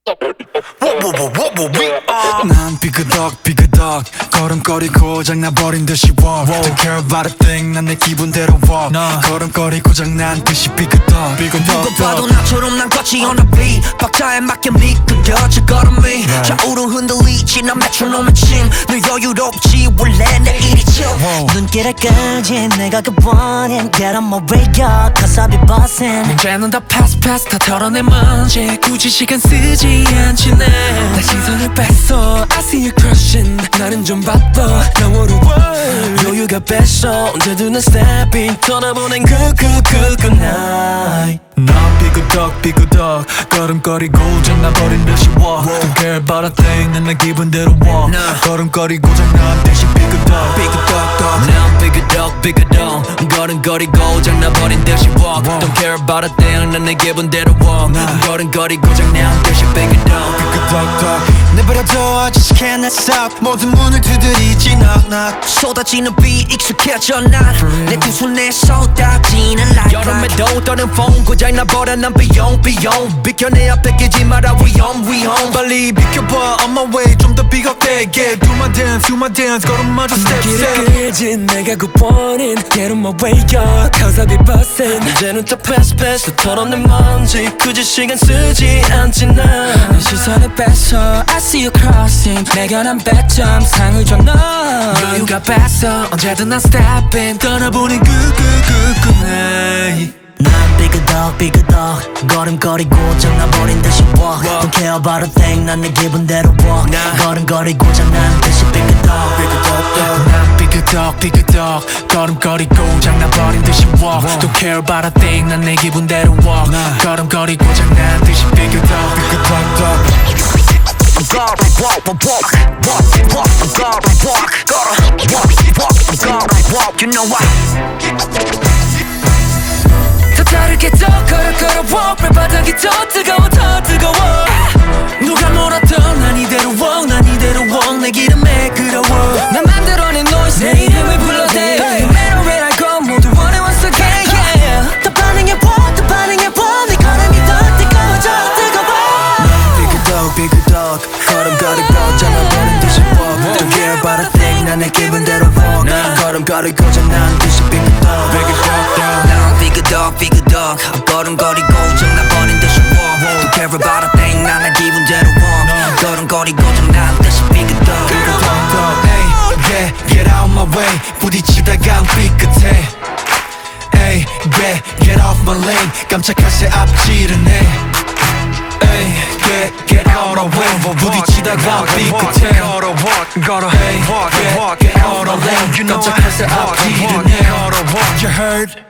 난 삐그덕 걸음걸이 고장나버린 듯이 walk Don't care about a thing 난 내 기분대로 walk 걸음걸이 고장난 듯이 삐그덕 누가 봐도 나처럼 난 거치 on the beat 박자에 맞게 미끄러져 걸음이 좌우로 흔들리지 난 메트로놈의 침늘 여유롭지 원래 내 일이 chill 눈길을 끌지 내가 그 원인 Get on my radar cause I be bossing 문제는 다 pass 다 털어내 먼지 굳이 시간 쓰지 않지 내 시선을 뺐어 I see you crushing 나는 좀 바빠 영어로 여유가 뺐어 언제든 난 stepping 떠나보낸 good night 난 삐그덕 걸음걸이 고장나버린 듯이 walk Don't care about a thing 난 내 기분대로 walk 걸음걸이 고장난 듯이 삐그덕 난 삐그덕 걸음걸이 고장나버린 듯이 walk Don't care about a thing 난 내 기분대로 walk 걸음걸이 고장난 듯이 삐그덕 내버려둬 I just can't stop 모든 문을 두드리지 knock 쏟아지는 비 익숙해져 난내 두 손에 쏟아지는 light 여름에도 떠는 폰 고장나버려 난 비용 비켜내야 뺏기지 마라 위험 빨리 비켜봐 on my way 좀 더 비겁되게 Do my dance 걸음마저 step 길을 끌지 내가 그 원인 Get on my way up cause I be bustin' 이제는 다 pass 다 털어낸 먼지 굳이 시간 쓰지 않지 난 시선을 뺐어 I see you crossing 내가 난 100점 상을 줘 너 여유가 뺐어 언제든 난 stepping 떠나보는 good night 난 삐그덕 걸음걸이 고장나버린 듯이 walk Don't care about a thing 난 내 기분대로 walk 걸음걸이 고장난 듯이 삐그덕 난 삐그덕 걸음걸이 고장나버린 듯이 walk Don't care about a thing 난 내 기분대로 walk 걸음걸이 고장난 듯이 삐그덕 You know why 더 다르게 더 걸어 walk 발바닥이 더 뜨거워 누가 뭐라던 난 이대로 walk 내 기름에 끌어워 난 만들어낸 noise 내 이름을 불러대 Matter where I go 모두 원해 once again yeah 더 반응해 내 걸음이 더 뜨거워져 난 삐그덕 걸음걸이 고장나버린 듯이 walk Don't care about a thing 난 내 기분대로 walk 걸음걸이 고장난 듯이 삐그덕 난 삐그덕 걸음걸이 고장나버린 듯이 walk Don't care about a thing 난 내 기분대로 walk 걸음걸이 고장난 듯이 삐그덕 Hey, get out my way 부딪히다가 삐끗해 Hey, get off my lane 깜짝할 새 앞지르네 Hey, get out of way 부딪히다가 삐끗해 Hey, get out of lane 깜짝할 새 앞지르네 You heard?